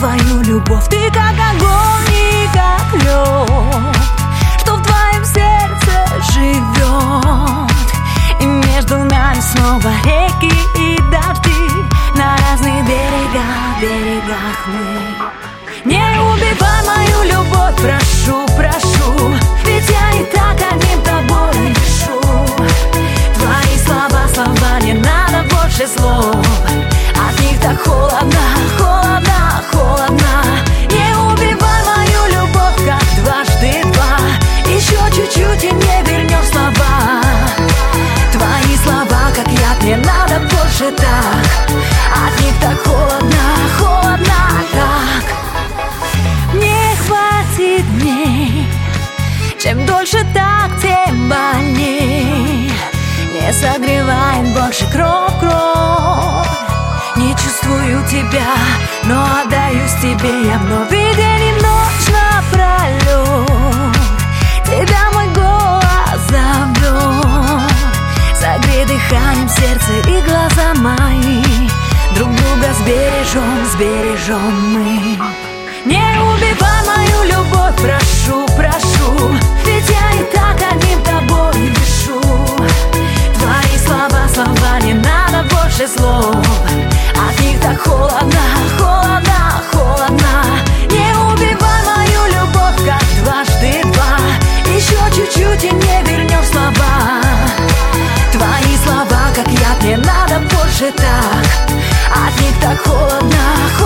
твою любовь. Ты как огонь и как лед, что в твоем сердце живет. И между нами снова реки и дожди, на разных берегах мы. Не убивай мою любовь, прошу, прошу, ведь я и так одним тобой дышу. Твои слова, не надо больше слов, от них так холодно, холодно, холодно. Не убивай мою любовь, как дважды два, еще чуть-чуть и не вернешь слова. Твои слова, как яд, не надо больше так, от них так холодно, холодно, так. Не хватит дней, чем дольше так, тем больней. Не согревает больше кровь. Не чувствую тебя, но отдаюсь тебе я вновь. И день и ночь напролет тебя мой голос зовет. Согрей дыханием сердце и глаза мои, друг друга сбережем мы. Не убивай мою любовь, прошу, прошу, ведь я и так одним тобой дышу. Твои слова, не надо больше слов, от них так холодно, холодно, холодно. Не убивай мою любовь, как дважды два, еще чуть-чуть и не вернешь слова. Твои слова, как яд, не надо больше так, от них так холодно, холодно.